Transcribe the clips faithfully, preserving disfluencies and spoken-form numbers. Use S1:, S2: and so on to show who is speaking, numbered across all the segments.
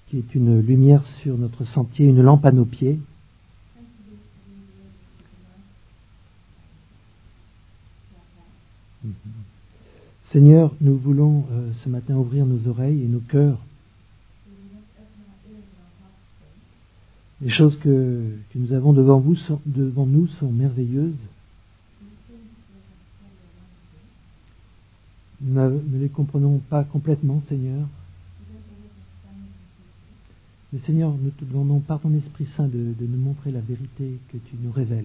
S1: qui est une lumière sur notre sentier, une lampe à nos pieds. Seigneur, nous voulons euh, ce matin ouvrir nos oreilles et nos cœurs. Les choses que, que nous avons devant, vous sont, devant nous sont merveilleuses. Nous ne les comprenons pas complètement, Seigneur. Mais Seigneur, nous te demandons par ton Esprit Saint de, de nous montrer la vérité que tu nous révèles.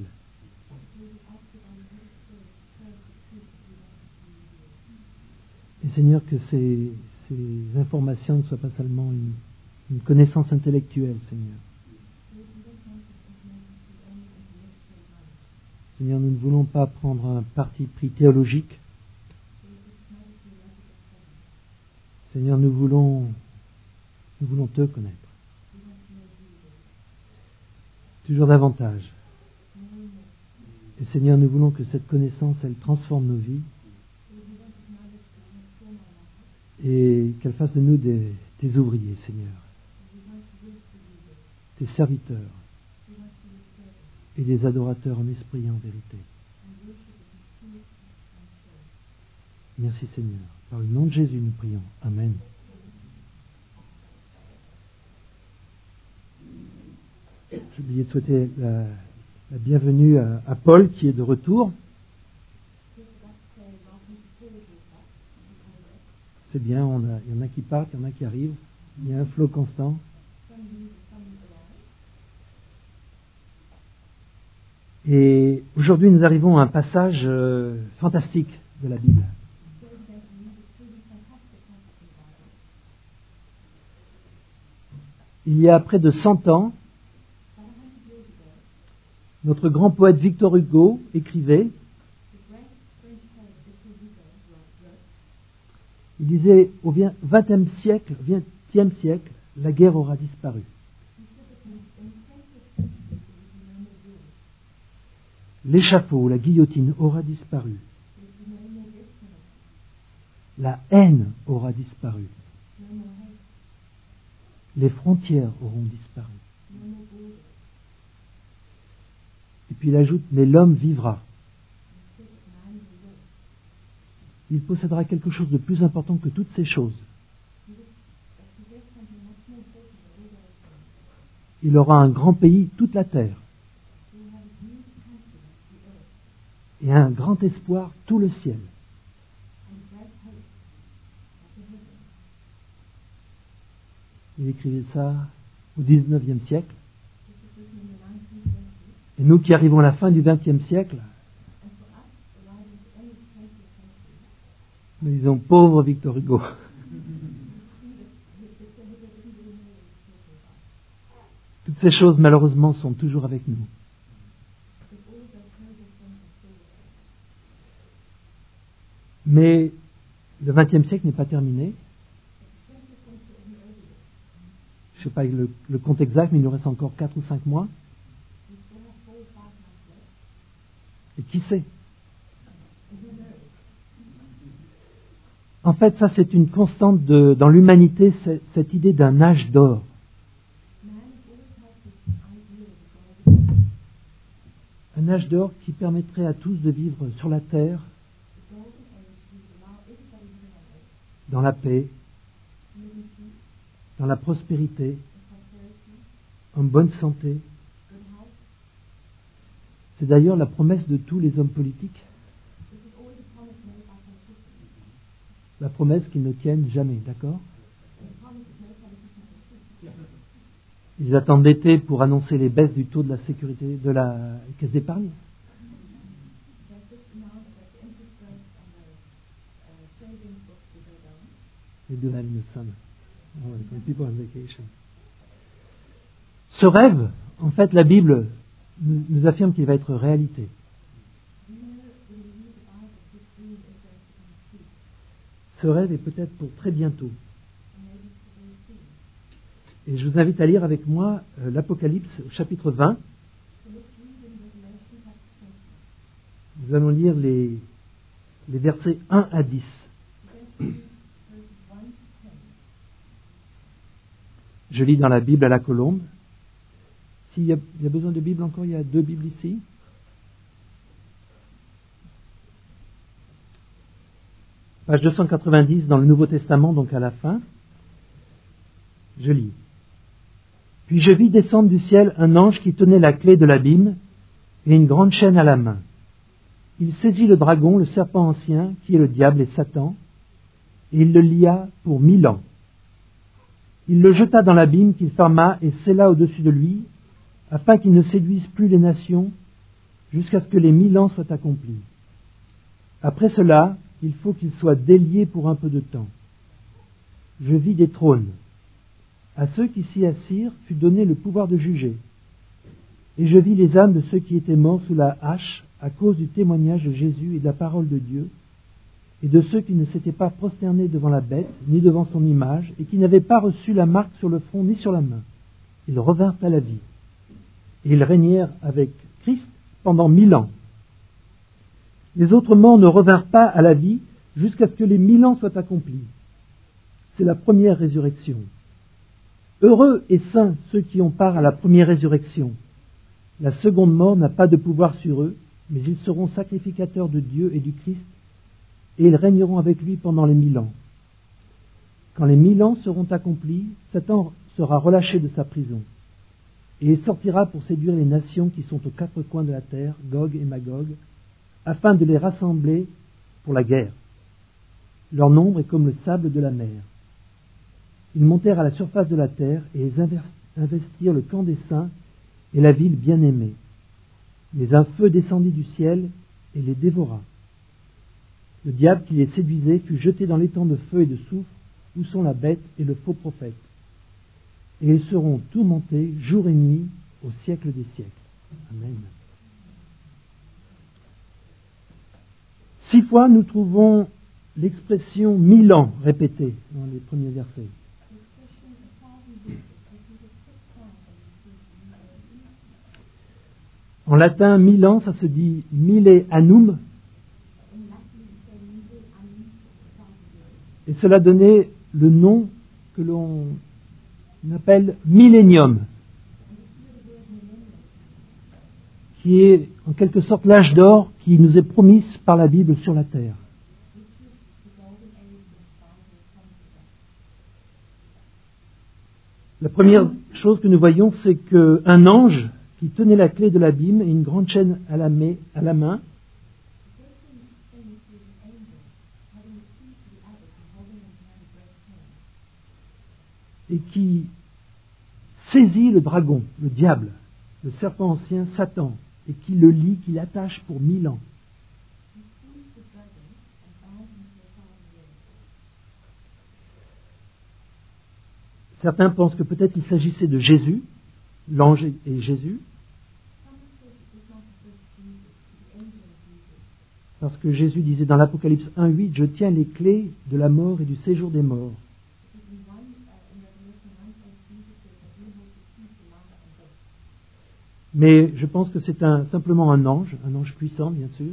S1: Et Seigneur, que ces, ces informations ne soient pas seulement une, une connaissance intellectuelle, Seigneur. Seigneur, nous ne voulons pas prendre un parti pris théologique. Seigneur, nous voulons, nous voulons te connaître. Toujours davantage. Et Seigneur, nous voulons que cette connaissance, elle transforme nos vies et qu'elle fasse de nous des, des ouvriers, Seigneur, des serviteurs et des adorateurs en esprit et en vérité. Merci Seigneur. Par le nom de Jésus, nous prions. Amen. J'ai oublié de souhaiter la, la bienvenue à, à Paul qui est de retour. C'est bien, on a, il y en a qui partent, il y en a qui arrivent. Il y a un flot constant. Et aujourd'hui, nous arrivons à un passage euh, fantastique de la Bible. Il y a près de cent ans, notre grand poète Victor Hugo écrivait, il disait au vingtième siècle, vingtième siècle, la guerre aura disparu. L'échafaud, la guillotine aura disparu. La haine aura disparu. Les frontières auront disparu. Et puis il ajoute, mais l'homme vivra. Il possédera quelque chose de plus important que toutes ces choses. Il aura un grand pays, toute la terre. Et un grand espoir, tout le ciel. Il écrivait ça au dix-neuvième siècle. Et nous qui arrivons à la fin du vingtième siècle, nous disons, pauvre Victor Hugo. Toutes ces choses, malheureusement, sont toujours avec nous. Mais le vingtième siècle n'est pas terminé. Je ne sais pas le, le compte exact, mais il nous reste encore quatre ou cinq mois. Et qui sait? En fait, ça c'est une constante de, dans l'humanité, c'est, cette idée d'un âge d'or. Un âge d'or qui permettrait à tous de vivre sur la terre, dans la paix, dans la prospérité, en bonne santé. C'est d'ailleurs la promesse de tous les hommes politiques. La promesse qu'ils ne tiennent jamais, d'accord? Ils attendent l'été pour annoncer les baisses du taux de la sécurité de la caisse d'épargne. Les deux having the sun. When people on vacation. Ce rêve, en fait, la Bible nous, nous affirme qu'il va être réalité. Ce rêve est peut-être pour très bientôt. Et je vous invite à lire avec moi euh, l'Apocalypse au chapitre vingt. Nous allons lire les, les versets un à dix. Je lis dans la Bible à la colombe. S'il y a, il y a besoin de Bible encore, il y a deux Bibles ici. Page deux cent quatre-vingt-dix dans le Nouveau Testament, donc à la fin. Je lis. Puis je vis descendre du ciel un ange qui tenait la clé de l'abîme et une grande chaîne à la main. Il saisit le dragon, le serpent ancien, qui est le diable et Satan, et il le lia pour mille ans. Il le jeta dans l'abîme qu'il ferma et scella au-dessus de lui, afin qu'il ne séduise plus les nations, jusqu'à ce que les mille ans soient accomplis. Après cela, il faut qu'il soit délié pour un peu de temps. Je vis des trônes. À ceux qui s'y assirent fut donné le pouvoir de juger. Et je vis les âmes de ceux qui étaient morts sous la hache à cause du témoignage de Jésus et de la parole de Dieu, et de ceux qui ne s'étaient pas prosternés devant la bête, ni devant son image, et qui n'avaient pas reçu la marque sur le front ni sur la main. Ils revinrent à la vie. Et ils régnèrent avec Christ pendant mille ans. Les autres morts ne revinrent pas à la vie jusqu'à ce que les mille ans soient accomplis. C'est la première résurrection. Heureux et saints ceux qui ont part à la première résurrection. La seconde mort n'a pas de pouvoir sur eux, mais ils seront sacrificateurs de Dieu et du Christ, et ils régneront avec lui pendant les mille ans. Quand les mille ans seront accomplis, Satan sera relâché de sa prison, et il sortira pour séduire les nations qui sont aux quatre coins de la terre, Gog et Magog, afin de les rassembler pour la guerre. Leur nombre est comme le sable de la mer. Ils montèrent à la surface de la terre et ils investirent le camp des saints et la ville bien-aimée. Mais un feu descendit du ciel et les dévora. Le diable qui les séduisait fut jeté dans l'étang de feu et de soufre où sont la bête et le faux prophète. Et ils seront tourmentés jour et nuit au siècle des siècles. Amen. Six fois, nous trouvons l'expression mille ans répétée dans les premiers versets. En latin, mille ans, ça se dit mille annum. Et cela donnait le nom que l'on appelle millénium, qui est en quelque sorte l'âge d'or qui nous est promis par la Bible sur la terre. La première chose que nous voyons, c'est qu'un ange qui tenait la clé de l'abîme et une grande chaîne à la, main, à la main et qui saisit le dragon, le diable, le serpent ancien, Satan, et qui le lie, qui l'attache pour mille ans. Certains pensent que peut-être il s'agissait de Jésus, l'ange et Jésus, parce que Jésus disait dans l'Apocalypse un huit, « Je tiens les clés de la mort et du séjour des morts ». Mais je pense que c'est un, simplement un ange, un ange puissant, bien sûr.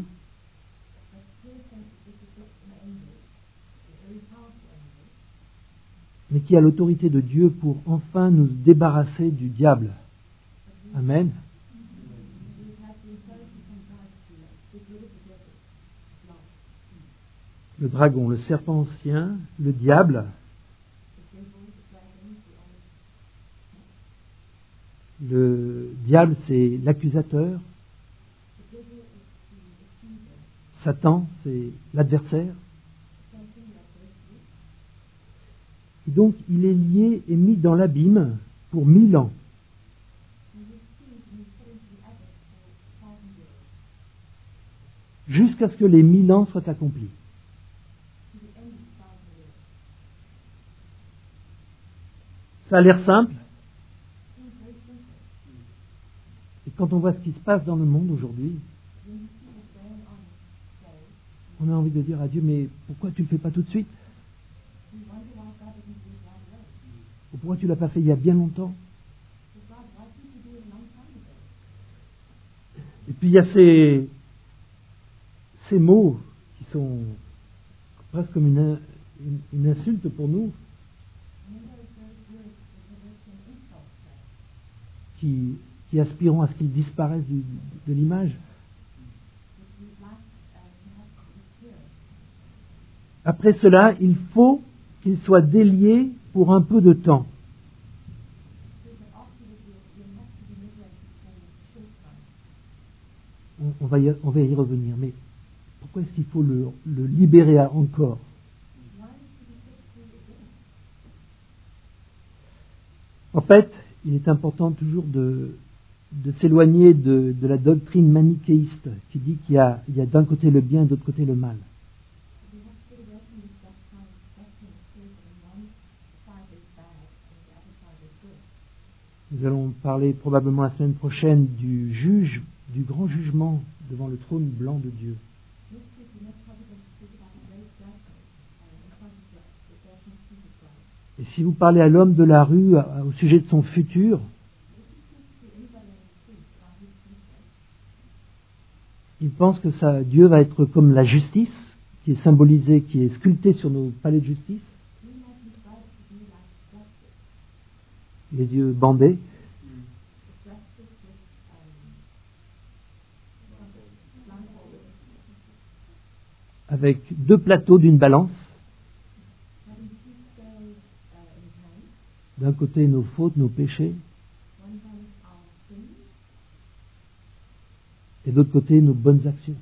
S1: Mais qui a l'autorité de Dieu pour enfin nous débarrasser du diable. Amen. Le dragon, le serpent ancien, le diable, le diable c'est l'accusateur, Satan c'est l'adversaire. Et donc il est lié et mis dans l'abîme pour mille ans. Jusqu'à ce que les mille ans soient accomplis. Ça a l'air simple. Et quand on voit ce qui se passe dans le monde aujourd'hui, on a envie de dire à Dieu, mais pourquoi tu ne le fais pas tout de suite? Ou pourquoi tu ne l'as pas fait il y a bien longtemps? Et puis il y a ces, ces mots qui sont presque comme une, une, une insulte pour nous. qui, qui aspirons à ce qu'ils disparaissent du- de l'image. Après cela, il faut qu'ils soient déliés pour un peu de temps. On, on va y, on va y revenir, mais pourquoi est-ce qu'il faut le, le libérer encore? En fait, il est important toujours de, de s'éloigner de, de la doctrine manichéiste qui dit qu'il y a, il y a d'un côté le bien et de l'autre côté le mal. Nous allons parler probablement la semaine prochaine du juge, du grand jugement devant le trône blanc de Dieu. Et si vous parlez à l'homme de la rue à- au sujet de son futur, il pense que ça, Dieu va être comme la justice, qui est symbolisée, qui est sculptée sur nos palais de justice, les yeux bandés, avec deux plateaux d'une balance. D'un côté nos fautes, nos péchés, et de l'autre côté nos bonnes actions.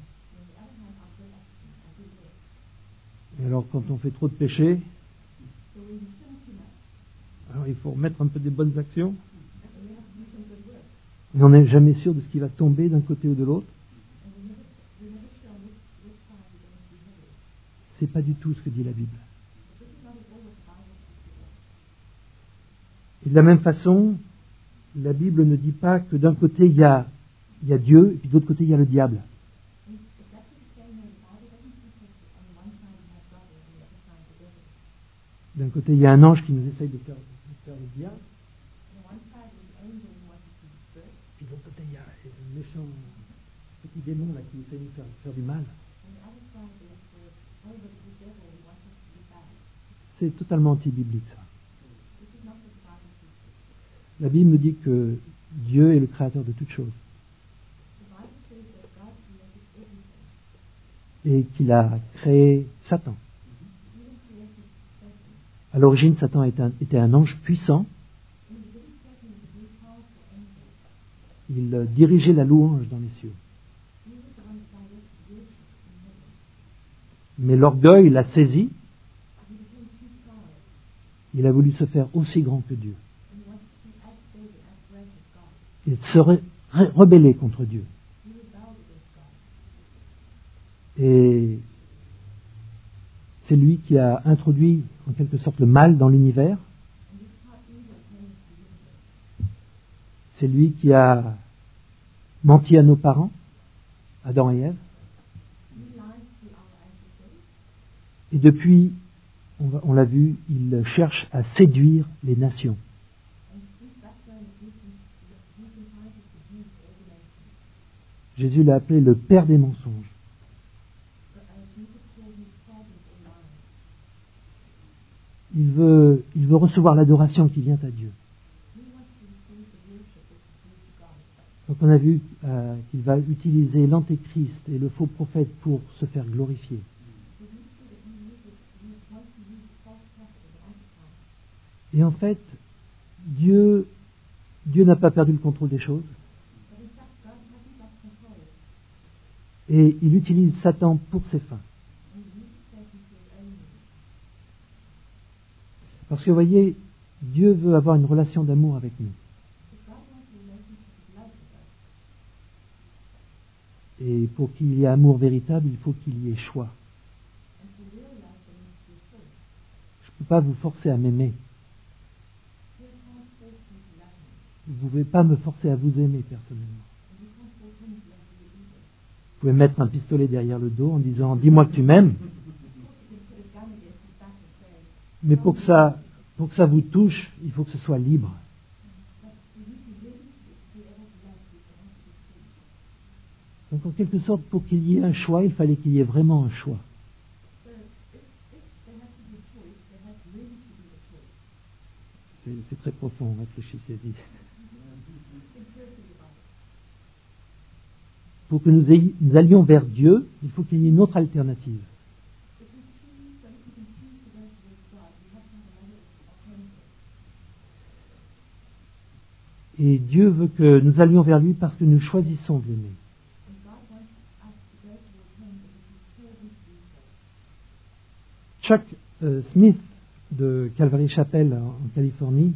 S1: Et alors quand on fait trop de péchés, alors il faut remettre un peu des bonnes actions. Et on n'est jamais sûr de ce qui va tomber d'un côté ou de l'autre. C'est pas du tout ce que dit la Bible. Et de la même façon, la Bible ne dit pas que d'un côté il y a, il y a Dieu et puis de l'autre côté il y a le diable. D'un côté il y a un ange qui nous essaye de faire, de faire le diable, puis de l'autre côté il y a un méchant petit démon là, qui essaye de nous faire, faire du mal. C'est totalement anti-biblique ça. La Bible nous dit que Dieu est le créateur de toutes choses et qu'il a créé Satan. À l'origine, Satan était un, était un ange puissant. Il euh, dirigeait la louange dans les cieux. Mais l'orgueil l'a saisi. Il a voulu se faire aussi grand que Dieu. Il se re- re- rebellait contre Dieu. Et c'est lui qui a introduit en quelque sorte le mal dans l'univers. C'est lui qui a menti à nos parents, Adam et Ève. Et depuis, on, va- on l'a vu, il cherche à séduire les nations. Jésus l'a appelé le père des mensonges. Il veut, il veut recevoir l'adoration qui vient à Dieu. Donc on a vu euh, qu'il va utiliser l'antéchrist et le faux prophète pour se faire glorifier. Et en fait, Dieu, Dieu n'a pas perdu le contrôle des choses. Et il utilise Satan pour ses fins. Parce que vous voyez, Dieu veut avoir une relation d'amour avec nous. Et pour qu'il y ait amour véritable, il faut qu'il y ait choix. Je ne peux pas vous forcer à m'aimer. Vous ne pouvez pas me forcer à vous aimer personnellement. Vous pouvez mettre un pistolet derrière le dos en disant « dis-moi que tu m'aimes ». Mais pour que ça, pour que ça vous touche, il faut que ce soit libre. Donc en quelque sorte, pour qu'il y ait un choix, il fallait qu'il y ait vraiment un choix. C'est, c'est très profond, réfléchissez-y. pour que nous, ayons, nous allions vers Dieu, il faut qu'il y ait une autre alternative. Et Dieu veut que nous allions vers lui parce que nous choisissons de l'aimer. Chuck euh, Smith de Calvary Chapel en, en Californie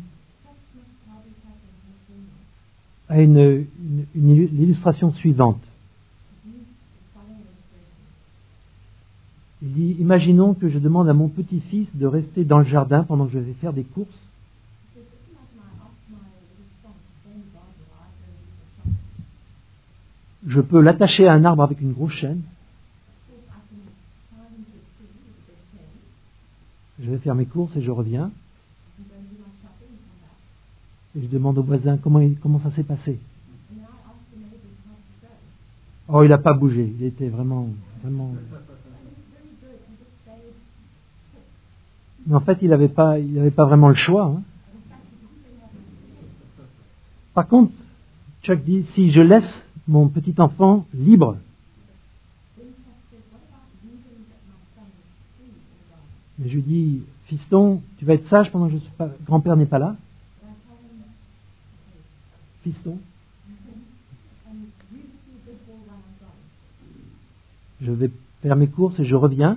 S1: a une, une, une illustration suivante. Il dit, imaginons que je demande à mon petit-fils de rester dans le jardin pendant que je vais faire des courses. Je peux l'attacher à un arbre avec une grosse chaîne. Je vais faire mes courses et je reviens. Et je demande au voisin comment, il, comment ça s'est passé. Oh, il n'a pas bougé. Il était vraiment, vraiment. Mais en fait, il n'avait pas, il n'avait pas vraiment le choix. Hein. Par contre, Chuck dit, si je laisse mon petit enfant libre, mais je lui dis, fiston, tu vas être sage pendant que je suis pas, grand-père n'est pas là. Fiston, je vais faire mes courses et je reviens.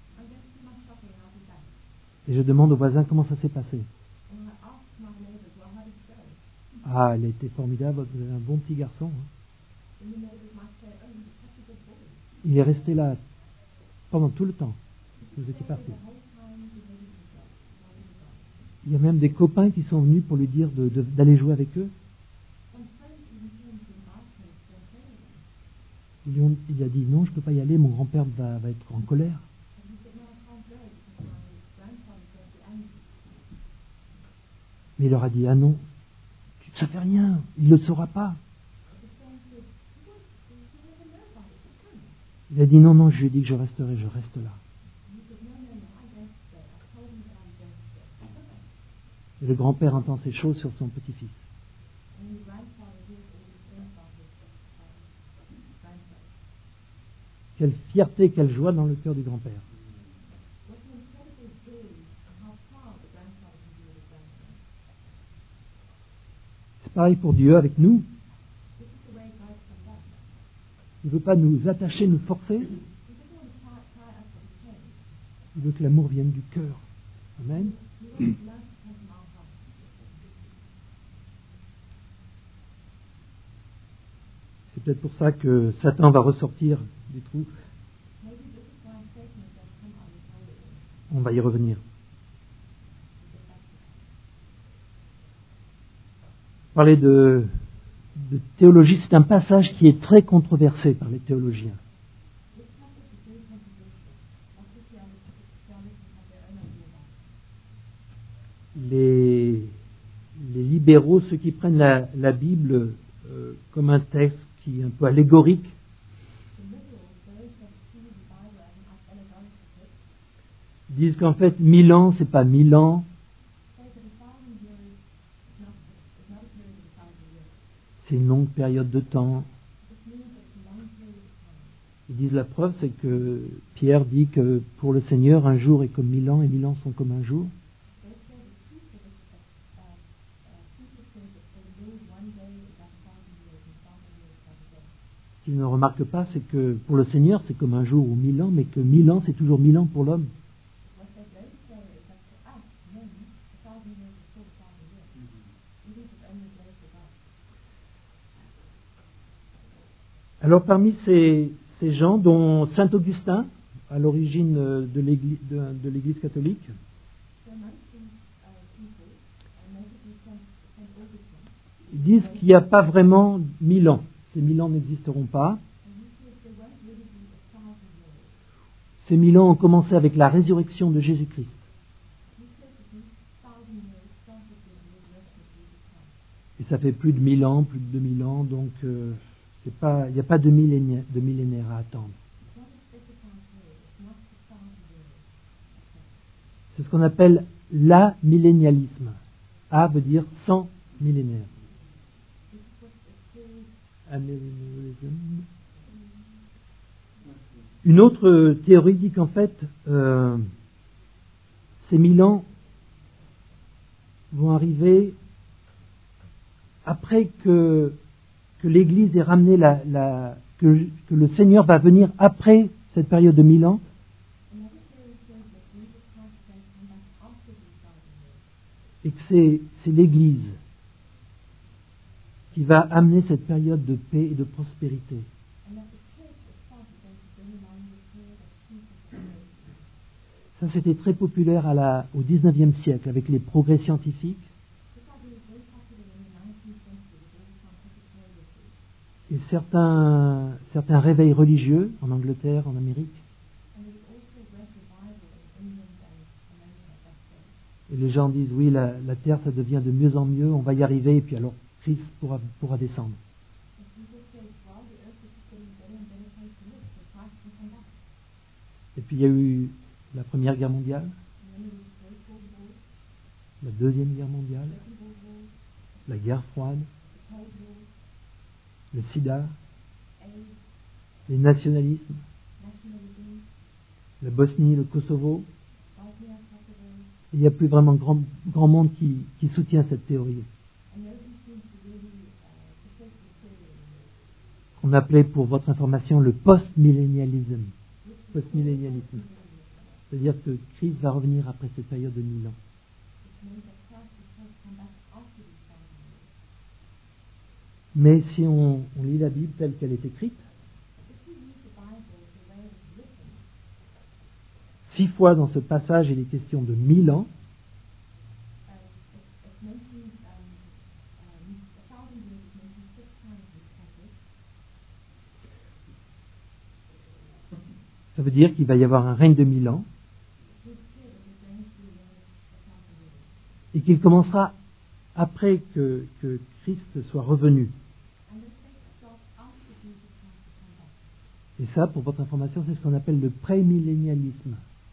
S1: Et je demande au voisin comment ça s'est passé. Ah, elle a été formidable, vous avez un bon petit garçon. Hein. Il est resté là pendant tout le temps. Vous étiez parti. Il y a même des copains qui sont venus pour lui dire de, de, d'aller jouer avec eux. Ils lui ont, il a dit non, je ne peux pas y aller, mon grand-père va, va être en colère. Mais il leur a dit, ah non, ça ne fait rien, il ne le saura pas. Il a dit, non, non, je lui ai dit que je resterai, je reste là. Et le grand-père entend ces choses sur son petit-fils. Quelle fierté, quelle joie dans le cœur du grand-père. C'est pareil pour Dieu avec nous. Il ne veut pas nous attacher, nous forcer. Il veut que l'amour vienne du cœur. Amen. C'est peut-être pour ça que Satan va ressortir des trous. On va y revenir. Parler de, de théologie, c'est un passage qui est très controversé par les théologiens. Les, les libéraux, ceux qui prennent la, la Bible euh, comme un texte qui est un peu allégorique, disent qu'en fait, mille ans, c'est pas mille ans. C'est une longue période de temps. Ils disent la preuve, c'est que Pierre dit que pour le Seigneur, un jour est comme mille ans et mille ans sont comme un jour. Ce qu'ils ne remarquent pas, c'est que pour le Seigneur, c'est comme un jour ou mille ans, mais que mille ans, c'est toujours mille ans pour l'homme. Alors parmi ces, ces gens, dont Saint Augustin, à l'origine de l'Église, de, de l'Église catholique, ils disent qu'il n'y a pas vraiment mille ans. Ces mille ans n'existeront pas. Ces mille ans ont commencé avec la résurrection de Jésus-Christ. Et ça fait plus de mille ans, plus de deux mille ans, donc euh, c'est pas, il n'y a pas de millénaire, de millénaire à attendre. C'est ce qu'on appelle l'amillénialisme. A veut dire cent millénaires. Amillénialisme. Une autre théorie dit qu'en fait, euh, ces mille ans vont arriver après que, que l'Église ait ramené la, la que, que le Seigneur va venir après cette période de mille ans. Et que c'est, c'est l'Église qui va amener cette période de paix et de prospérité. Ça, c'était très populaire à la, au dix-neuvième siècle, avec les progrès scientifiques. Et certains, certains réveils religieux en Angleterre, en Amérique. Et les gens disent, oui, la, la terre, ça devient de mieux en mieux, on va y arriver, et puis alors Christ pourra, pourra descendre. Et puis il y a eu la Première Guerre mondiale, la Deuxième Guerre mondiale, la guerre froide, le sida, les nationalismes, la Bosnie, le Kosovo. Il n'y a plus vraiment grand, grand monde qui, qui soutient cette théorie. Qu'on appelait, pour votre information, le post-millénialisme. Post-millénialisme. C'est-à-dire que Christ va revenir après cette période de mille ans. Mais si on, on lit la Bible telle qu'elle est écrite, six fois dans ce passage, il est question de mille ans. Ça veut dire qu'il va y avoir un règne de mille ans et qu'il commencera après que, que Christ soit revenu. Et ça, pour votre information, c'est ce qu'on appelle le prémillénialisme.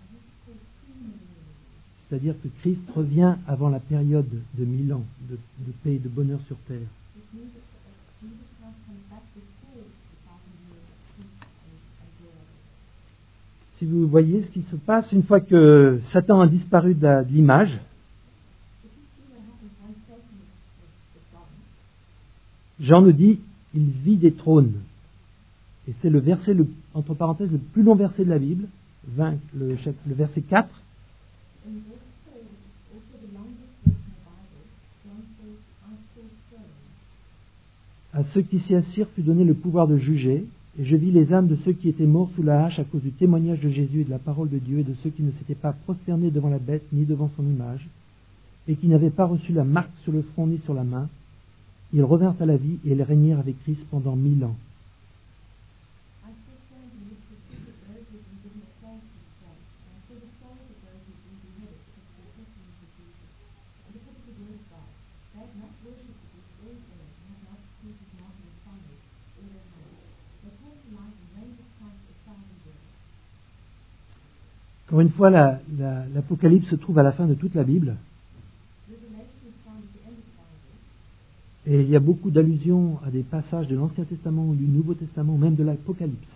S1: C'est-à-dire que Christ revient avant la période de mille ans de, de paix et de bonheur sur terre. Si vous voyez ce qui se passe une fois que Satan a disparu de, la, de l'image, Jean nous dit, il vit des trônes. Et c'est le verset, le, entre parenthèses, le plus long verset de la Bible, vingt, le, le verset quatre. À ceux qui s'y assirent fut donné le pouvoir de juger, et je vis les âmes de ceux qui étaient morts sous la hache à cause du témoignage de Jésus et de la parole de Dieu, et de ceux qui ne s'étaient pas prosternés devant la bête ni devant son image, et qui n'avaient pas reçu la marque sur le front ni sur la main. Ils revinrent à la vie et ils régnèrent avec Christ pendant mille ans. Encore une fois, la, la, l'Apocalypse se trouve à la fin de toute la Bible. Et il y a beaucoup d'allusions à des passages de l'Ancien Testament ou du Nouveau Testament, ou même de l'Apocalypse.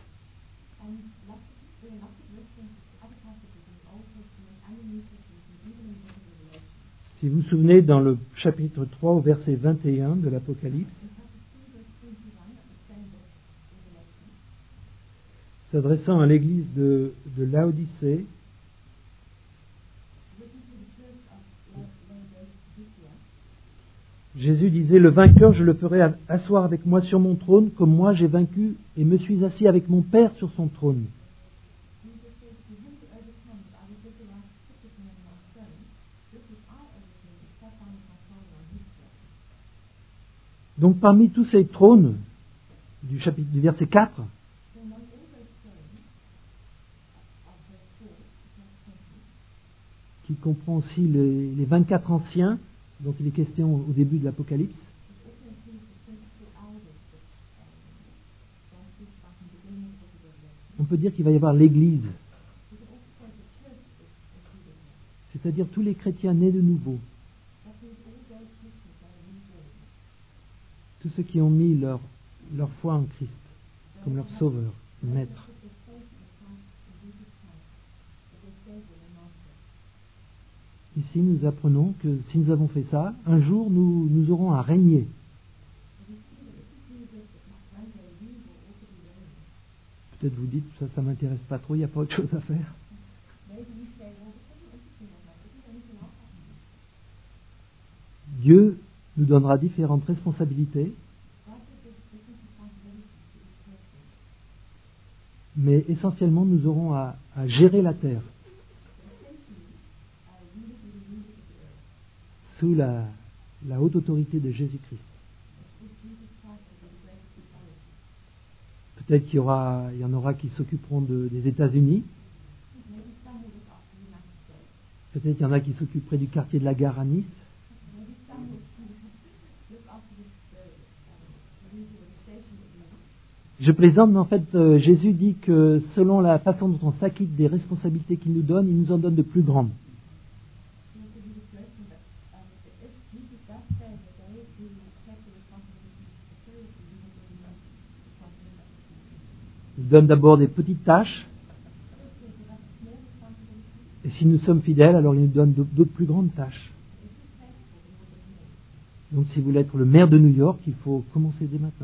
S1: Si vous vous souvenez, dans le chapitre trois, au verset vingt et un de l'Apocalypse, s'adressant à l'église de, de Laodicée, Jésus disait, le vainqueur, je le ferai asseoir avec moi sur mon trône, comme moi j'ai vaincu et me suis assis avec mon Père sur son trône. Donc parmi tous ces trônes du chapitre du verset quatre, qui comprend aussi les, les vingt-quatre anciens dont il est question au début de l'Apocalypse, on peut dire qu'il va y avoir l'Église, c'est-à-dire tous les chrétiens nés de nouveau, tous ceux qui ont mis leur, leur foi en Christ comme leur sauveur, maître. ici nous apprenons que si nous avons fait ça, un jour nous, nous aurons à régner. Peut-être vous dites, ça ça m'intéresse pas trop, il n'y a pas autre chose à faire. Dieu nous donnera différentes responsabilités, mais essentiellement nous aurons à, à gérer la terre sous la, la haute autorité de Jésus-Christ. Peut-être qu'il y aura, il y en aura qui s'occuperont de, des États-Unis. Peut-être qu'il y en a qui s'occuperaient du quartier de la gare à Nice. Je plaisante, mais en fait, euh, Jésus dit que selon la façon dont on s'acquitte des responsabilités qu'il nous donne, il nous en donne de plus grandes. Il donne d'abord des petites tâches, et si nous sommes fidèles, alors il nous donne d'autres plus grandes tâches. Donc si vous voulez être le maire de New York, il faut commencer dès maintenant.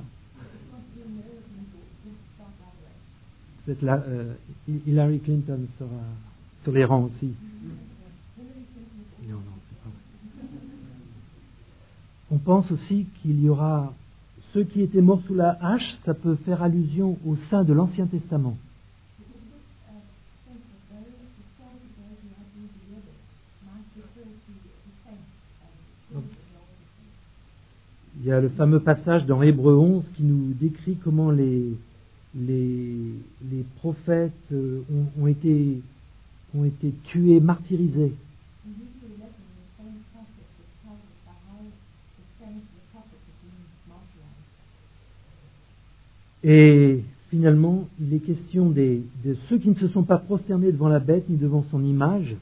S1: Peut-être là, euh, Hillary Clinton sera sur les rangs aussi. Non, non, c'est pas vrai. On pense aussi qu'il y aura ceux qui étaient morts sous la hache, ça peut faire allusion au sein de l'Ancien Testament. Donc, il y a le fameux passage dans Hébreux onze qui nous décrit comment les, les, les prophètes ont, ont, été, ont été tués, martyrisés. Et finalement, il est question des, de ceux qui ne se sont pas prosternés devant la bête ni devant son image.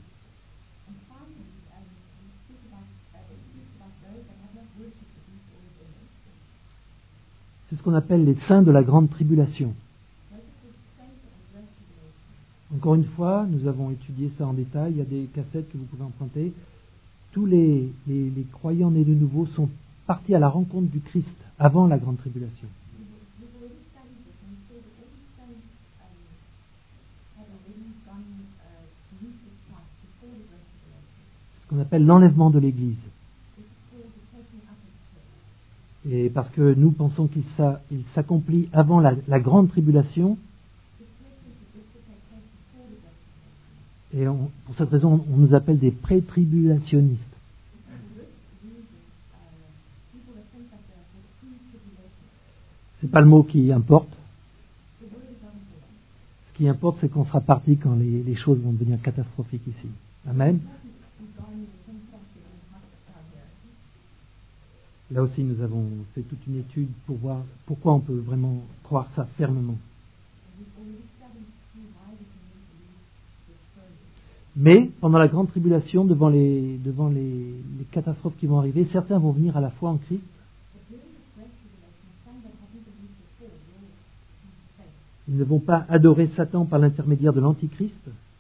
S1: C'est ce qu'on appelle les saints de la grande tribulation. Encore une fois, nous avons étudié ça en détail, il y a des cassettes que vous pouvez emprunter. Tous les, les, les croyants nés de nouveau sont partis à la rencontre du Christ avant la grande tribulation. Ce qu'on appelle l'enlèvement de l'Église. Et parce que nous pensons qu'il s'accomplit avant la, la grande tribulation, et on, pour cette raison, on nous appelle des pré-tribulationnistes. C'est pas le mot qui importe. Ce qui importe, c'est qu'on sera parti quand les, les choses vont devenir catastrophiques ici. Amen. Là aussi, nous avons fait toute une étude pour voir pourquoi on peut vraiment croire ça fermement. Mais, pendant la grande tribulation, devant les, devant les, les catastrophes qui vont arriver, certains vont venir à la foi en Christ. Ils ne vont pas adorer Satan par l'intermédiaire de l'Antichrist.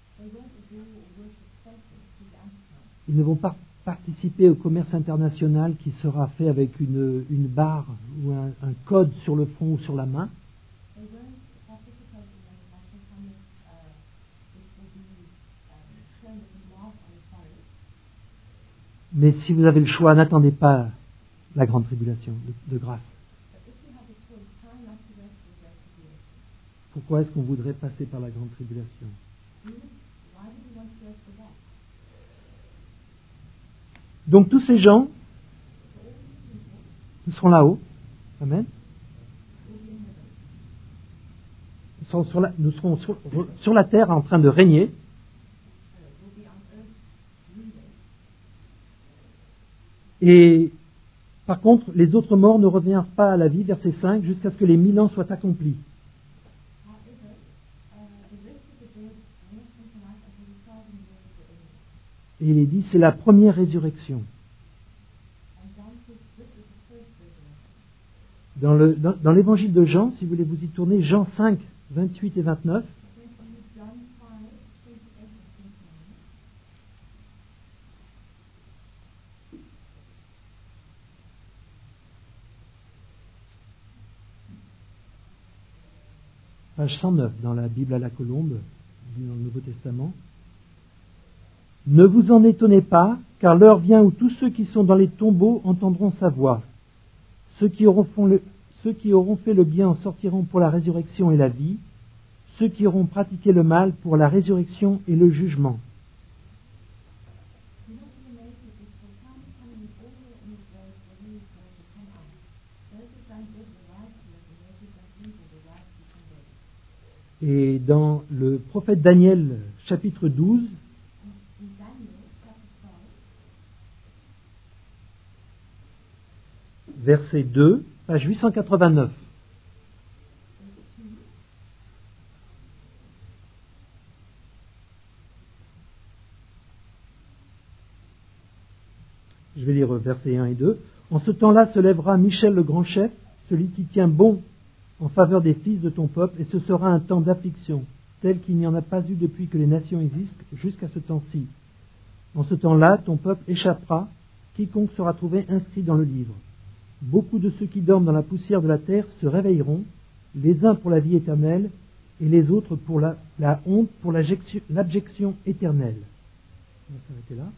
S1: Ils ne vont pas participer au commerce international qui sera fait avec une, une barre ou un, un code sur le front ou sur la main. Mais si vous avez le choix, n'attendez pas la grande tribulation de, de grâce. Pourquoi est-ce qu'on voudrait passer par la grande tribulation? Donc tous ces gens, nous serons là-haut. Amen. Nous serons, sur la, nous serons sur, sur la terre en train de régner. Et par contre, les autres morts ne reviennent pas à la vie, verset cinq, jusqu'à ce que les mille ans soient accomplis. Et il est dit, c'est la première résurrection. Dans, le, dans, dans l'évangile de Jean, si vous voulez vous y tourner, Jean cinq, vingt-huit et vingt-neuf. page cent neuf dans la Bible à la colombe, dans le Nouveau Testament. Ne vous en étonnez pas, car l'heure vient où tous ceux qui sont dans les tombeaux entendront sa voix. Ceux qui auront, font le, ceux qui auront fait le bien en sortiront pour la résurrection et la vie, ceux qui auront pratiqué le mal pour la résurrection et le jugement. Et dans le prophète Daniel, chapitre douze, verset deux, page huit cent quatre-vingt-neuf. Je vais lire versets un et deux. En ce temps-là se lèvera Michel le grand chef, celui qui tient bon en faveur des fils de ton peuple, et ce sera un temps d'affliction, tel qu'il n'y en a pas eu depuis que les nations existent jusqu'à ce temps-ci. En ce temps-là, ton peuple échappera, quiconque sera trouvé inscrit dans le livre. Beaucoup de ceux qui dorment dans la poussière de la terre se réveilleront, les uns pour la vie éternelle, et les autres pour la, la honte, pour l'abjection éternelle. On va s'arrêter là.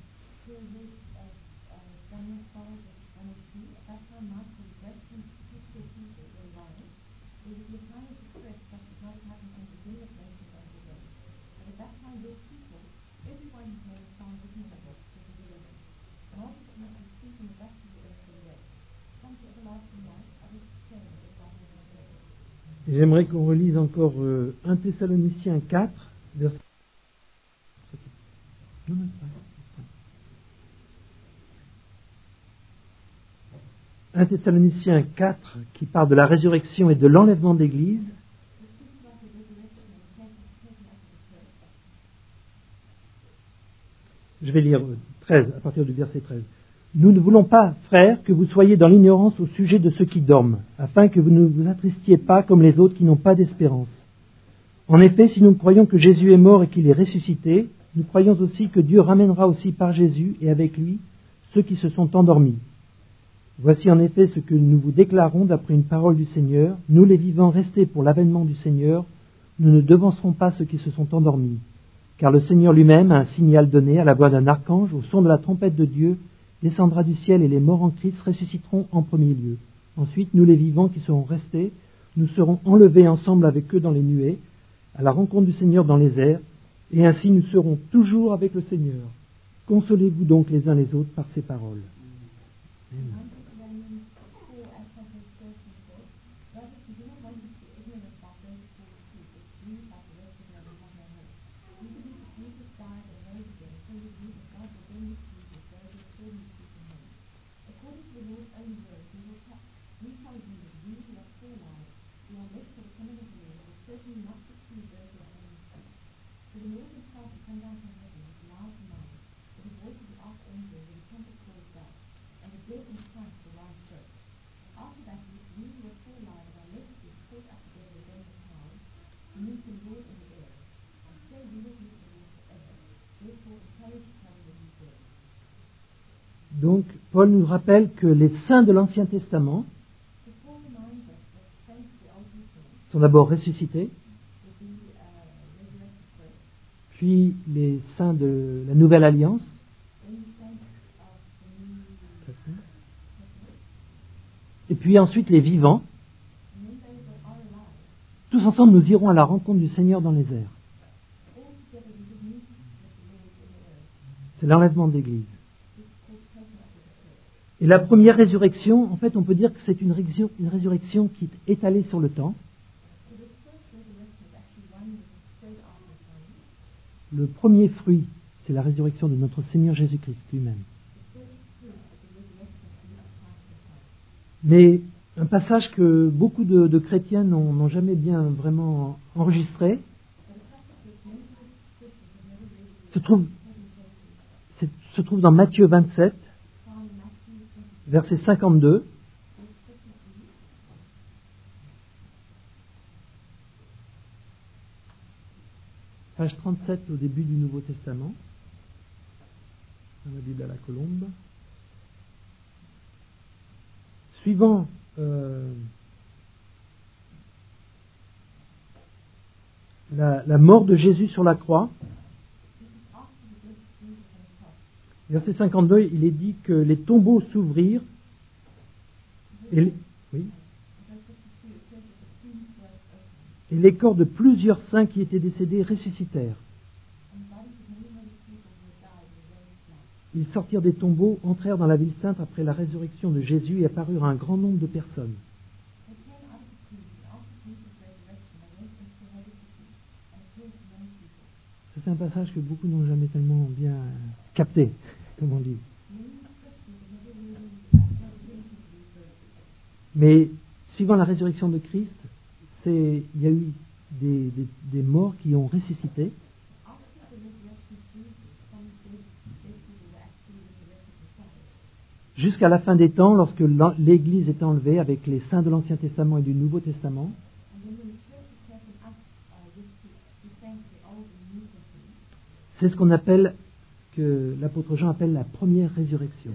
S1: J'aimerais qu'on relise encore euh, un Thessaloniciens quatre, verset... Non, non, un Thessaloniciens quatre, qui parle de la résurrection et de l'enlèvement d'Église. Je vais lire treize, à partir du verset treize. Nous ne voulons pas, frères, que vous soyez dans l'ignorance au sujet de ceux qui dorment, afin que vous ne vous attristiez pas comme les autres qui n'ont pas d'espérance. En effet, si nous croyons que Jésus est mort et qu'il est ressuscité, nous croyons aussi que Dieu ramènera aussi par Jésus et avec lui ceux qui se sont endormis. Voici en effet ce que nous vous déclarons d'après une parole du Seigneur. Nous les vivants restés pour l'avènement du Seigneur, nous ne devancerons pas ceux qui se sont endormis. Car le Seigneur lui-même a un signal donné à la voix d'un archange, au son de la trompette de Dieu, descendra du ciel et les morts en Christ ressusciteront en premier lieu. Ensuite, nous les vivants qui serons restés, nous serons enlevés ensemble avec eux dans les nuées, à la rencontre du Seigneur dans les airs, et ainsi nous serons toujours avec le Seigneur. Consolez-vous donc les uns les autres par ces paroles. Amen. Donc, Paul nous rappelle que les saints de l'Ancien Testament sont d'abord ressuscités, puis les saints de la Nouvelle Alliance, et puis ensuite les vivants. Tous ensemble, nous irons à la rencontre du Seigneur dans les airs. C'est l'enlèvement de l'Église. Et la première résurrection, en fait, on peut dire que c'est une résurrection, une résurrection qui est étalée sur le temps. Le premier fruit, c'est la résurrection de notre Seigneur Jésus-Christ lui-même. Mais un passage que beaucoup de, de chrétiens n'ont, n'ont jamais bien vraiment enregistré se trouve, se trouve dans Matthieu vingt-sept, verset cinquante-deux. Page trente-sept au début du Nouveau Testament, dans la Bible à la colombe. Suivant euh, la, la mort de Jésus sur la croix. Verset cinquante-deux, il est dit que les tombeaux s'ouvrirent et, les- oui, et les corps de plusieurs saints qui étaient décédés ressuscitèrent. Ils sortirent des tombeaux, entrèrent dans la ville sainte après la résurrection de Jésus et apparurent à un grand nombre de personnes. Ça, c'est un passage que beaucoup n'ont jamais tellement bien capté, comme on dit. Mais suivant la résurrection de Christ, c'est, il y a eu des, des, des morts qui ont ressuscité. Jusqu'à la fin des temps, lorsque l'Église est enlevée avec les saints de l'Ancien Testament et du Nouveau Testament, c'est ce qu'on appelle, que l'apôtre Jean appelle la première résurrection.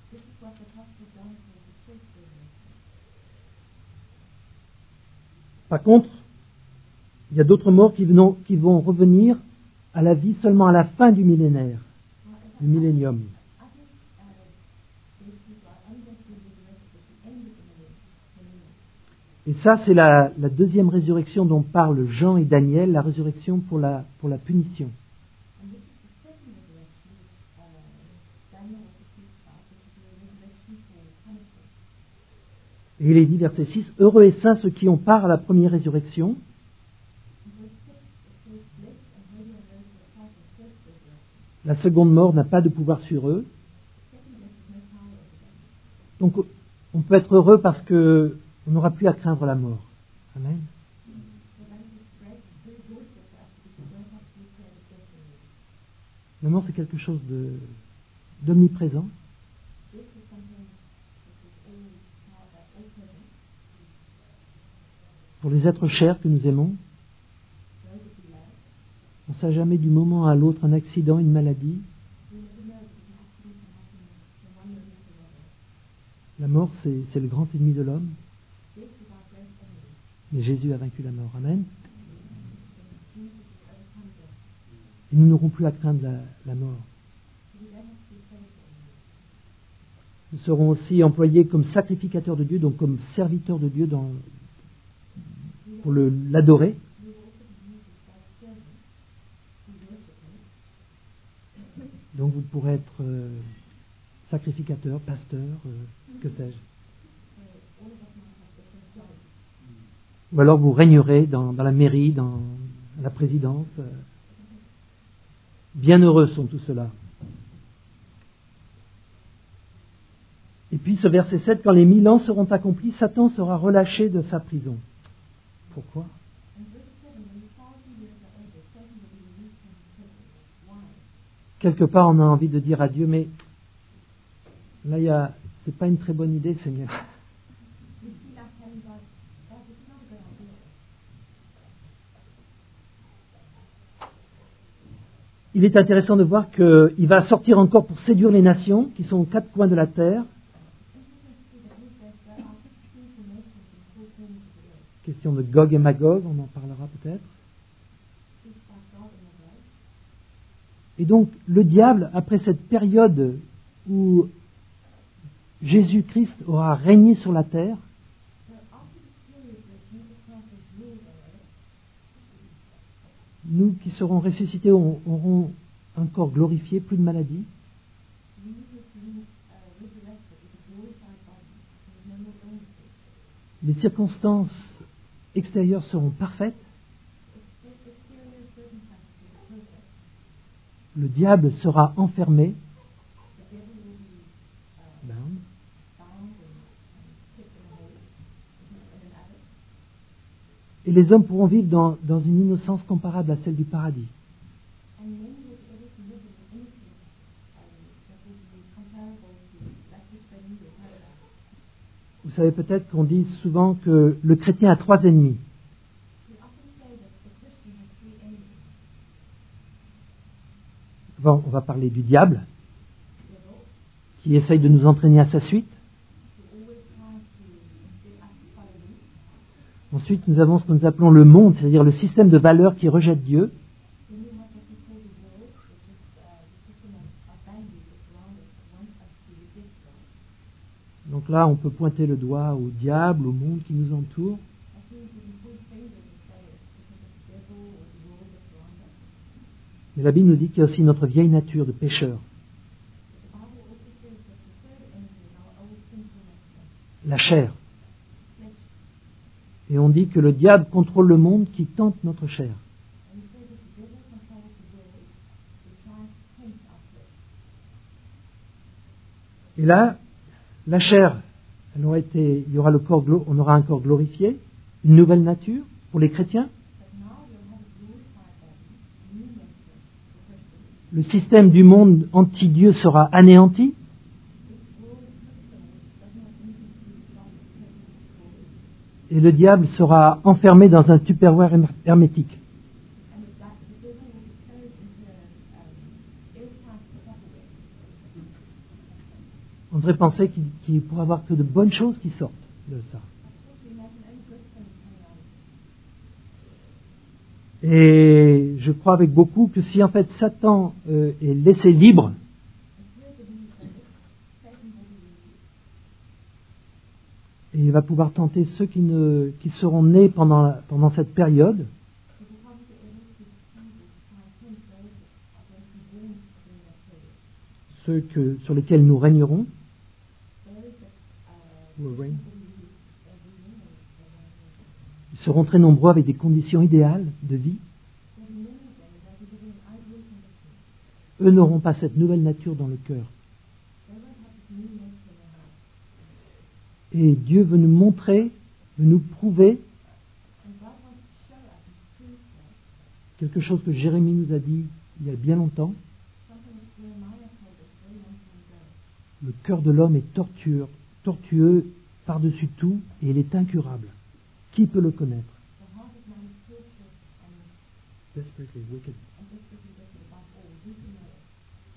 S1: Par contre, il y a d'autres morts qui, venons, qui vont revenir à la vie seulement à la fin du millénaire, du millénium. Et ça, c'est la, la deuxième résurrection dont parlent Jean et Daniel, la résurrection pour la, pour la punition. Et il est dit, verset six, « Heureux et saints ceux qui ont part à la première résurrection. » La seconde mort n'a pas de pouvoir sur eux. Donc, on peut être heureux parce que on n'aura plus à craindre la mort. Amen. La mort, c'est quelque chose de, d'omniprésent. Pour les êtres chers que nous aimons, on ne sait jamais du moment à l'autre un accident, une maladie. La mort, c'est, c'est le grand ennemi de l'homme. Mais Jésus a vaincu la mort. Amen. Et nous n'aurons plus à craindre la, la mort. Nous serons aussi employés comme sacrificateurs de Dieu, donc comme serviteurs de Dieu dans, pour le, l'adorer. Donc vous pourrez être euh, sacrificateur, pasteur, euh, que sais-je. Ou alors vous régnerez dans, dans la mairie, dans la présidence. Bienheureux sont tous ceux-là. Et puis ce verset sept, quand les mille ans seront accomplis, Satan sera relâché de sa prison. Pourquoi ? Quelque part, on a envie de dire à Dieu, mais là, il y a, c'est pas une très bonne idée, Seigneur. Il est intéressant de voir qu'il va sortir encore pour séduire les nations qui sont aux quatre coins de la terre. Question de Gog et Magog, on en parlera peut-être. Et donc, le diable, après cette période où Jésus-Christ aura régné sur la terre, nous qui serons ressuscités aurons un corps glorifié, plus de maladie. Les circonstances extérieures seront parfaites. Le diable sera enfermé. Et les hommes pourront vivre dans, dans une innocence comparable à celle du paradis. Vous savez peut-être qu'on dit souvent que le chrétien a trois ennemis. Bon, on va parler du diable, qui essaye de nous entraîner à sa suite. Ensuite, Ensuite, nous avons ce que nous appelons le monde, c'est-à-dire le système de valeurs qui rejette Dieu.
S2: Then we have what we call the world, which is uh, the system of, of values around us that wants us to reject God.
S1: Donc là, on peut pointer le doigt au diable, au monde qui nous entoure.
S2: I think we can point fingers and say it's because of the devil or the world that's around us.
S1: Mais la Bible nous dit qu'il y a aussi notre vieille nature de pécheur,
S2: The Bible also says that the third enemy in our old sinful nature,
S1: la chair.
S2: flesh,
S1: Et on dit que le diable contrôle le monde qui tente notre chair.
S2: and we say that the devil controls the world who tries to tempt our flesh.
S1: Et là, la chair, elle aura été, il y aura le corps, glo- on aura un corps glorifié, une nouvelle nature pour les chrétiens.
S2: But now we'll have a glorified body, new nature for Christians.
S1: Le système du monde anti-Dieu sera anéanti.
S2: This world system which doesn't have anything to do with God is taken destroyed.
S1: Et le diable sera enfermé dans un tupperware her- hermétique.
S2: And the, that, the devil will be carried into an um, airtight Tupperware.
S1: On devrait penser qu'il qu'il pourrait y avoir que de bonnes choses qui sortent de ça.
S2: We imagine only good things coming out of it.
S1: Et je crois avec beaucoup que si en fait Satan euh, est laissé libre,
S2: And here the belief that Satan will be released.
S1: et il va pouvoir tenter ceux qui, ne, qui seront nés pendant, la- pendant cette période,
S2: It will probably be able to deceive or to try and tempt those that are going to be born during that period.
S1: ceux que, sur lesquels nous régnerons,
S2: Those that uh,
S1: Will reign.
S2: will be uh, ruling or or reigning.
S1: ils seront très nombreux avec des conditions idéales de vie.
S2: There'll be many of them that will be living in ideal conditions.
S1: Eux n'auront pas cette nouvelle nature dans le cœur.
S2: They won't have this new nature in their heart.
S1: Et Dieu veut nous montrer, veut nous prouver
S2: And God wants to show us and prove to us
S1: quelque chose que Jérémie nous a dit il y a bien longtemps.
S2: something which Jeremiah told us very long time ago.
S1: Le cœur de l'homme est tortueux, tortueux par-dessus tout et il est incurable. Qui peut le connaître?
S2: The heart of man is tortuous and,
S1: Desperately wicked.
S2: and desperately wicked above all. Who can know it?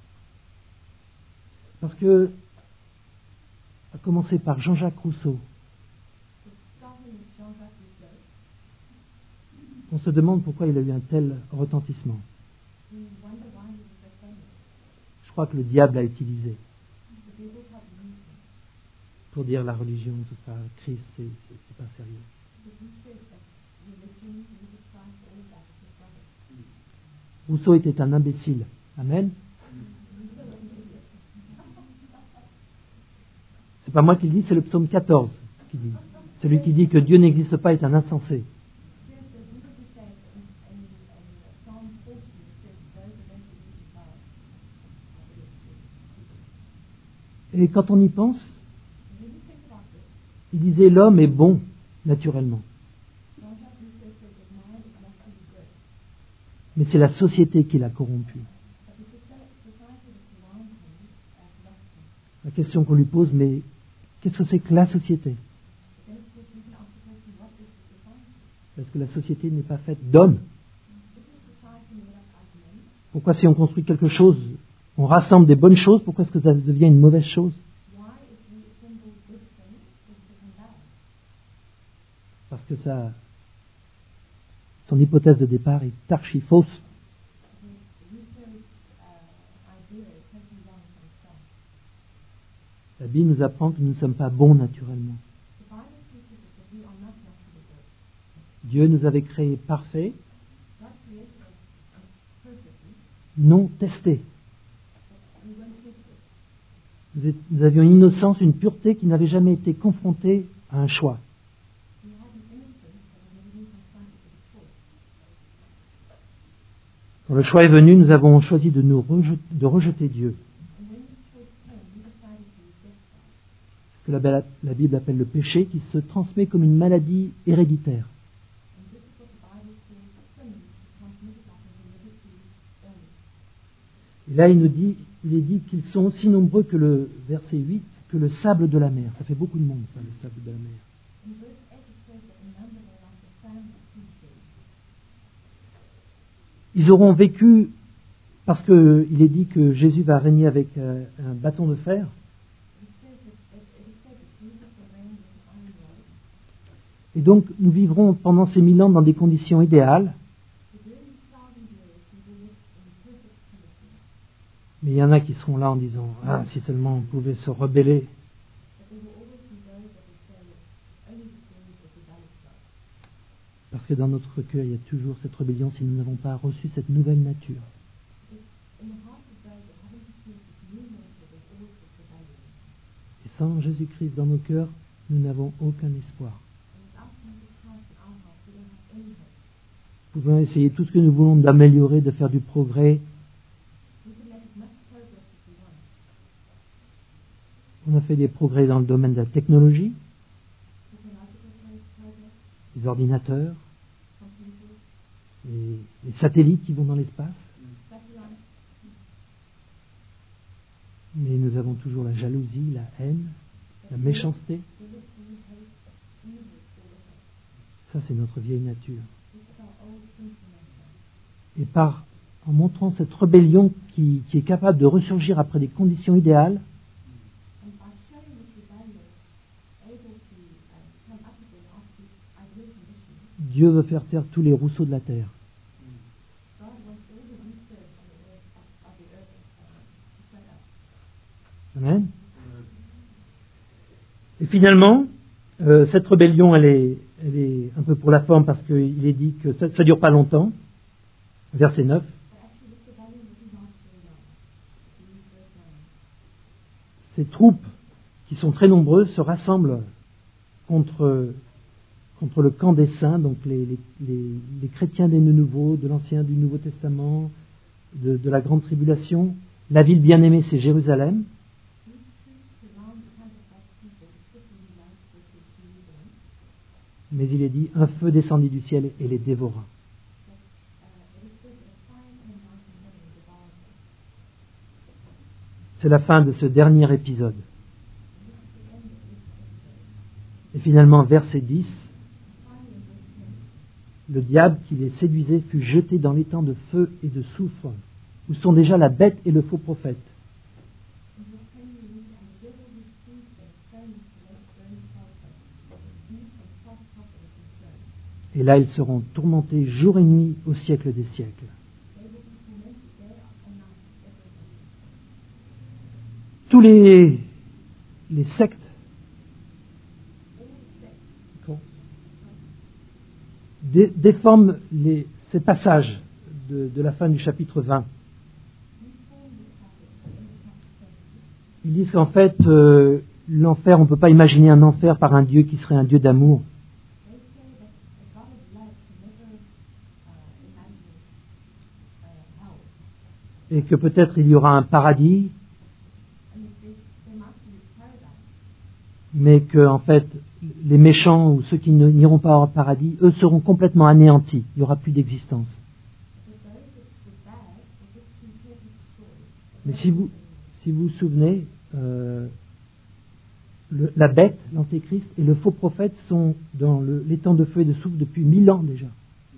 S1: Parce que, à commencer par Jean-Jacques Rousseau,
S2: So starting with Jean-Jacques Rousseau,
S1: on se demande pourquoi il a eu un tel retentissement.
S2: we wonder why he was so famous.
S1: Je crois que le diable a utilisé
S2: The devil tried to use him.
S1: pour dire la religion, tout ça, Christ, c'est, c'est, c'est pas sérieux.
S2: Because he said that religion, Jesus Christ, all of that is his brother.
S1: Rousseau était un imbécile. Amen. C'est pas moi qui le dis, c'est le psaume quatorze qui dit. Celui qui dit que Dieu n'existe pas est un insensé.
S2: Here's the beautiful says in, in, in Psalm forty, it says, those that don't believe in God are idiots.
S1: Et quand on y pense,
S2: When you think about this,
S1: il disait l'homme est bon naturellement.
S2: Jean-Jacques Rousseau said that man is naturally good.
S1: Mais c'est la société qui l'a corrompu.
S2: But the soci- society that's around him uh, corrupts him.
S1: La question qu'on lui pose, mais qu'est-ce que c'est que la société?
S2: Then of course we can ask the question, what is the society?
S1: Parce que la société n'est pas faite d'hommes.
S2: Isn't society made up out of men?
S1: Pourquoi si on construit quelque chose, on rassemble des bonnes choses, pourquoi est-ce que ça devient une mauvaise chose?
S2: Why, if we assemble good things, does it become bad?
S1: Parce que ça, son hypothèse de départ est archi fausse.
S2: Because Rousseau's uh, idea is totally wrong from itself.
S1: La Bible nous apprend que nous ne sommes pas bons naturellement.
S2: The Bible teaches us that we are not naturally good.
S1: Dieu nous avait créés parfaits,
S2: God created us perfectly,
S1: non testés.
S2: but we weren't tested.
S1: Nous, êtes- nous avions une innocence, une pureté qui n'avait jamais été confrontée à un choix.
S2: We had an innocence that was never been confronted with a choice.
S1: Quand le choix est venu, nous avons choisi de, nous rejet- de rejeter Dieu.
S2: And when this choice came, we decided to reject God.
S1: Ce que la, Bi- la Bible appelle le péché, qui se transmet comme une maladie héréditaire.
S2: And this is what the Bible calls sin, which is transmitted like a hereditary illness.
S1: Et là, il nous dit, il est dit qu'ils sont aussi nombreux que le verset huit, que le sable de la mer. Ça fait beaucoup de monde, ça, le sable de la mer.
S2: In verse eight it says that in number they're like the sand of seashore.
S1: Ils auront vécu, parce qu'il est dit que Jésus va régner avec euh, un bâton de fer,
S2: It says that, it, it is said that Jesus will reign with an iron rod.
S1: Et donc, nous vivrons pendant ces mille ans dans des conditions idéales. Mais il y en a qui seront là en disant « Ah, si seulement on pouvait se rebeller ». Parce que dans notre cœur, il y a toujours cette rébellion si nous n'avons pas reçu cette nouvelle nature. Et sans Jésus-Christ dans nos cœurs, nous n'avons aucun espoir. Nous pouvons essayer tout ce que nous voulons d'améliorer, de faire du progrès. On a fait des progrès dans le domaine de la technologie, les ordinateurs, les, les satellites qui vont dans l'espace. Mais nous avons toujours la jalousie, la haine, la méchanceté. Ça, c'est notre vieille nature. Et par, en montrant cette rébellion qui, qui est capable de ressurgir après des conditions idéales, Dieu veut faire taire tous les rousseaux de la terre. Amen. Et finalement, euh, cette rébellion, elle est, elle est un peu pour la forme parce qu'il est dit que ça ne dure pas longtemps. Verset neuf. Ces troupes, qui sont très nombreuses, se rassemblent contre, contre le camp des saints, donc les, les, les, les chrétiens des Nouveaux, de l'Ancien, du Nouveau Testament, de, de la Grande Tribulation. La ville bien-aimée, c'est Jérusalem. Mais il est dit, un feu descendit du ciel et les dévora. C'est la fin de ce dernier épisode. Et finalement, verset dix, le diable qui les séduisait fut jeté dans l'étang de feu et de soufre, où sont déjà la bête et le faux prophète. Et là, ils seront tourmentés jour et nuit au siècle des siècles. Tous les, les sectes dé, déforment les, ces passages de, de la fin du chapitre vingt. Ils disent qu'en fait, euh, l'enfer, on ne peut pas imaginer un enfer par un Dieu qui serait un Dieu d'amour. Et que peut-être il y aura un paradis, mais que en fait les méchants ou ceux qui n'iront pas au paradis, eux seront complètement anéantis. Il n'y aura plus d'existence. Mais si vous si vous, vous souvenez, euh, le, la bête, l'antéchrist et le faux prophète sont dans le, l'étang de feu et de soufre depuis mille ans déjà.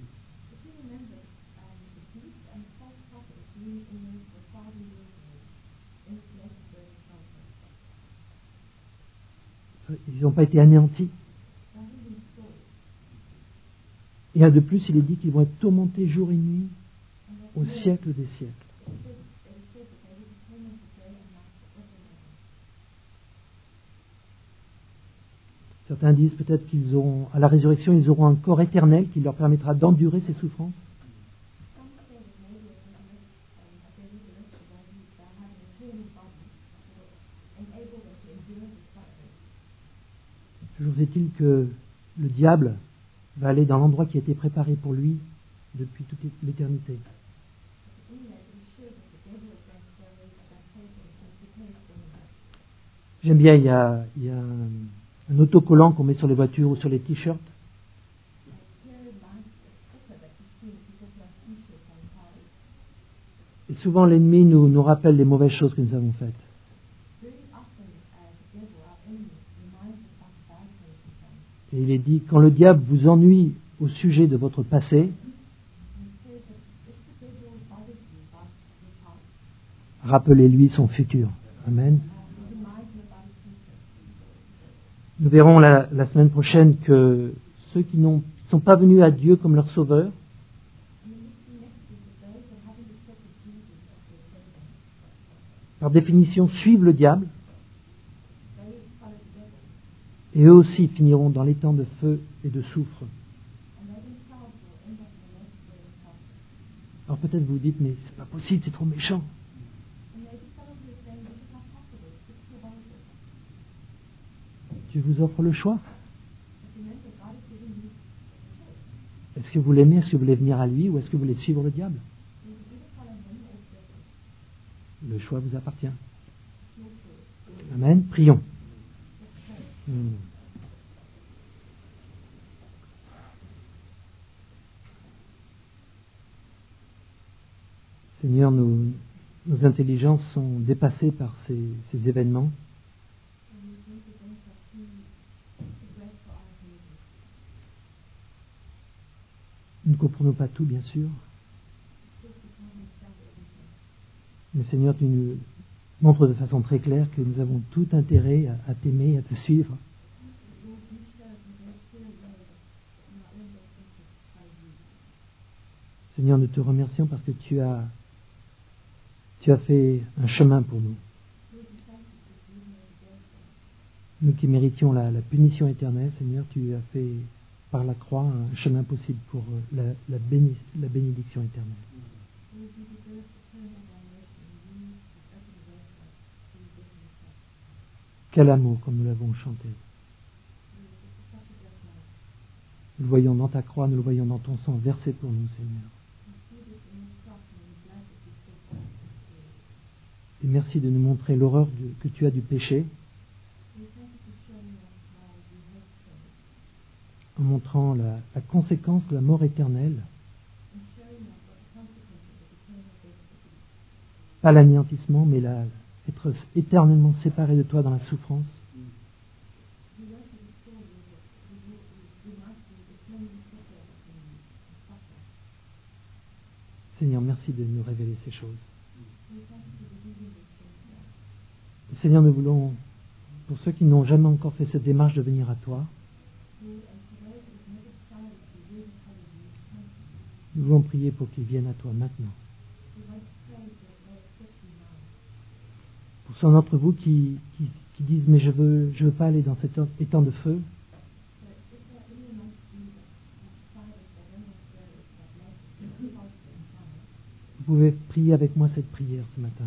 S1: Ils n'ont pas été anéantis. Et un de plus, il est dit qu'ils vont être tourmentés jour et nuit au siècle des siècles. Certains disent peut-être qu'ils auront, à la résurrection, ils auront un corps éternel qui leur permettra d'endurer ces souffrances. Toujours est-il que le diable va aller dans l'endroit qui a été préparé pour lui depuis toute l'éternité. J'aime bien, il y a, il y a un, un autocollant qu'on met sur les voitures ou sur les t-shirts. Et souvent l'ennemi nous, nous rappelle les mauvaises choses que nous avons faites. Et il est dit, quand le diable vous ennuie au sujet de votre passé, rappelez-lui son futur. Amen. Nous verrons la, la semaine prochaine que ceux qui ne sont pas venus à Dieu comme leur sauveur. Par définition, suivent le diable. Et eux aussi finiront dans les temps de feu et de soufre. Alors peut-être vous vous dites, mais c'est pas possible, c'est trop méchant. Dieu vous offre le choix. Est-ce que vous l'aimez, est-ce que vous voulez venir à lui, ou est-ce que vous voulez suivre le diable? Le choix vous appartient. Amen. Prions. Hmm. Seigneur, nos, nos intelligences sont dépassées par ces, ces événements. Nous ne comprenons pas tout, bien sûr. Mais Seigneur, tu nous montres de façon très claire que nous avons tout intérêt à, à t'aimer, à te suivre. Seigneur, nous te remercions parce que tu as, tu as fait un chemin pour nous. Nous qui méritions la, la punition éternelle, Seigneur, tu as fait par la croix un chemin possible pour la, la, béni, la bénédiction éternelle. Quel amour, comme nous l'avons chanté. Nous le voyons dans ta croix, nous le voyons dans ton sang versé pour nous, Seigneur. Et merci de nous montrer l'horreur que tu as du péché, en montrant la, la conséquence de la mort éternelle, pas l'anéantissement, mais la, être éternellement séparé de toi dans la souffrance. Seigneur, merci de nous révéler ces choses. Et Seigneur, nous voulons, pour ceux qui n'ont jamais encore fait cette démarche de venir à toi, nous voulons prier pour qu'ils viennent à toi maintenant. Pour ceux d'entre vous qui, qui, qui disent mais je veux, je veux pas aller dans cet étang de feu, vous pouvez prier avec moi cette prière ce matin.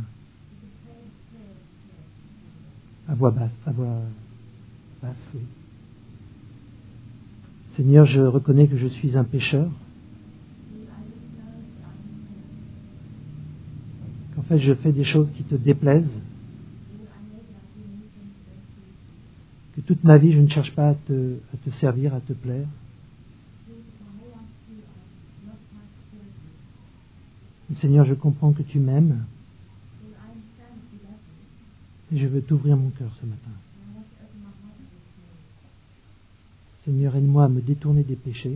S1: À voix basse, à voix basse, oui. Seigneur, je reconnais que je suis un pécheur. Qu'en fait, je fais des choses qui te déplaisent. Que toute ma vie, je ne cherche pas à te, à te servir, à te plaire. Et Seigneur, je comprends que tu m'aimes. Et je veux t'ouvrir mon cœur ce matin. Seigneur, aide-moi à me détourner des péchés.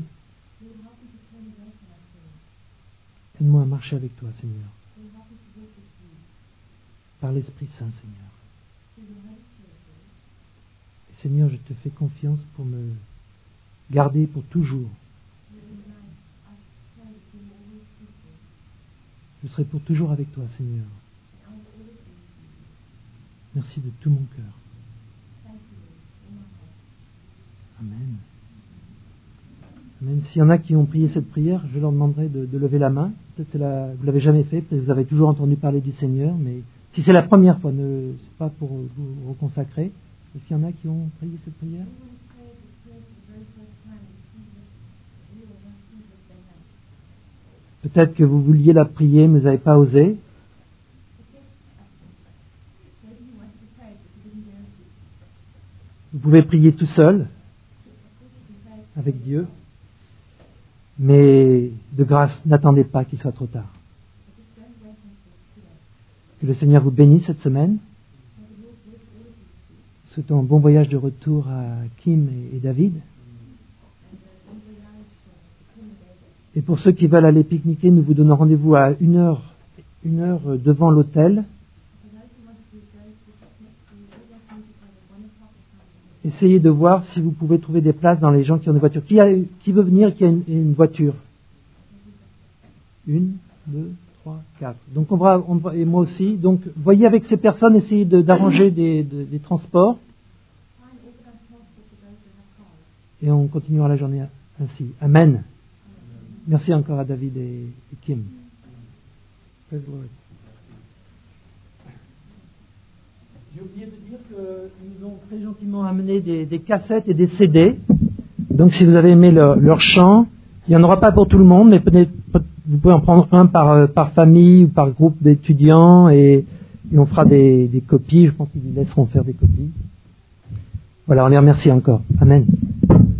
S1: Aide-moi à marcher avec toi, Seigneur. Par l'Esprit Saint, Seigneur. Et Seigneur, je te fais confiance pour me garder pour toujours. Je serai pour toujours avec toi, Seigneur. Merci de tout mon cœur. Amen. Amen. S'il y en a qui ont prié cette prière, je leur demanderai de, de lever la main. Peut-être que vous ne l'avez jamais fait, peut-être que vous avez toujours entendu parler du Seigneur, mais si c'est la première fois, ce n'est pas pour vous reconsacrer. Est-ce qu'il y en a qui ont prié cette prière? Peut-être que vous vouliez la prier, mais vous n'avez pas osé. Vous pouvez prier tout seul, avec Dieu, mais de grâce, n'attendez pas qu'il soit trop tard. Que le Seigneur vous bénisse cette semaine. Souhaitons un bon voyage de retour à Kim et David. Et pour ceux qui veulent aller pique-niquer, nous vous donnons rendez-vous à une heure, une heure devant l'hôtel. essayez de voir si vous pouvez trouver des places dans les gens qui ont des voitures. Qui, a, qui veut venir et qui a une, une voiture? Une, deux, trois, quatre. Donc on va, on va, et moi aussi. Donc voyez avec ces personnes, essayez de, d'arranger des, de, des transports. Et on continuera la journée ainsi. Amen. Merci encore à David et, et Kim. Praise the Lord. J'ai oublié de dire qu'ils nous ont très gentiment amené des, des cassettes et des C D. Donc si vous avez aimé leur, leur chant, il n'y en aura pas pour tout le monde, mais peut-être, vous pouvez en prendre un par, par famille ou par groupe d'étudiants et, et on fera des, des copies. Je pense qu'ils laisseront faire des copies. Voilà, on les remercie encore. Amen.